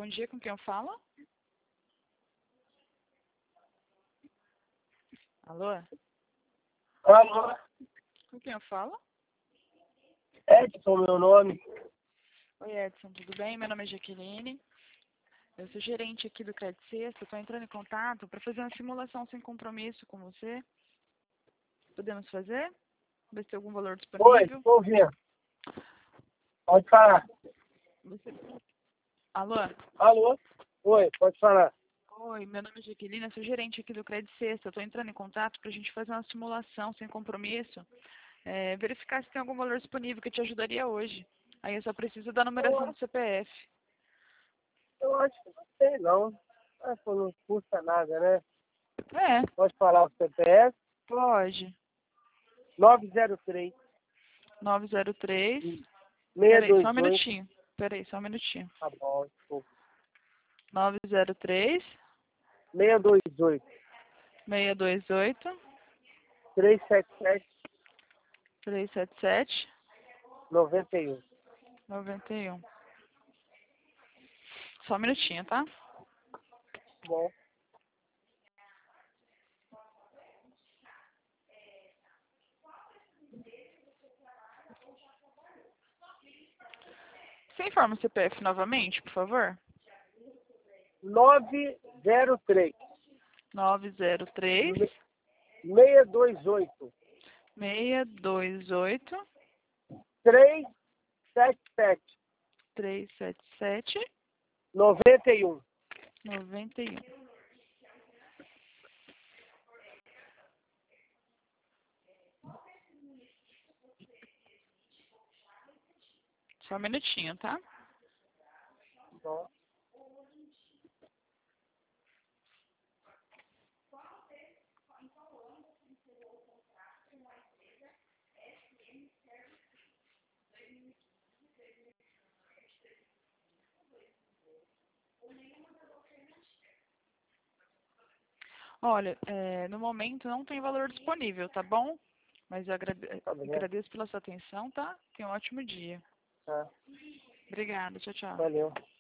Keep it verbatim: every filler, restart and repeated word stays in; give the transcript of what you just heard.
Bom dia, com quem eu falo? Alô? Alô, Com quem eu falo? Edson, meu nome. Oi, Edson, tudo bem? Meu nome é Jaqueline. Eu sou gerente aqui do Credit Sexta. Estou entrando em contato para fazer uma simulação sem compromisso com você. Podemos fazer? Ver se tem algum valor Oi, disponível. estou ouvindo. Pode falar. Você... Alô? Alô? Oi, pode falar. Oi, meu nome é Jaqueline, eu sou gerente aqui do Credit Sexta. Estou entrando em contato para a gente fazer uma simulação sem compromisso. É, verificar se tem algum valor disponível que te ajudaria hoje. Aí eu só preciso da numeração do C P F. Eu acho que não sei, não. Acho que não custa nada, né? É, Pode falar o C P F? pode. nove zero três, nove zero três. seis Peraí, só um dois oito. minutinho. Peraí, só um minutinho. Tá bom, desculpa. nove zero três, seis dois oito, seis dois oito, três sete sete, três sete sete, nove um. nove um. Só um minutinho, tá? Bom. Você informa o C P F novamente, por favor? nove zero três, nove zero três, seis dois oito, seis dois oito, três sete sete, três sete sete, nove um. nove um. Só um minutinho, tá? Bom. Olha, é, no momento não tem valor disponível, tá bom? Mas eu agrade- Tá bem, né? agradeço pela sua atenção, tá? Tenha um ótimo dia. Tá. Obrigada, tchau, tchau. Valeu.